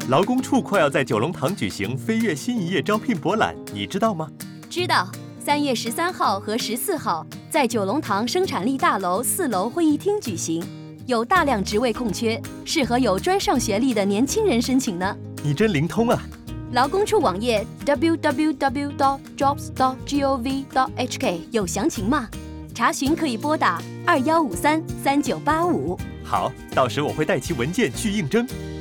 劳工处快要在九龙塘举行飞跃新一页招聘博览，你知道吗？ 知道，3月13号和14号在九龙塘生产力大楼4楼会议厅举行，有大量职位空缺，适合有专上学历的年轻人申请呢。 你真灵通啊！ 劳工处网页 www.jobs.gov.hk 有详情吗？查询可以拨打21533985。 好，到时我会带齐文件去应征。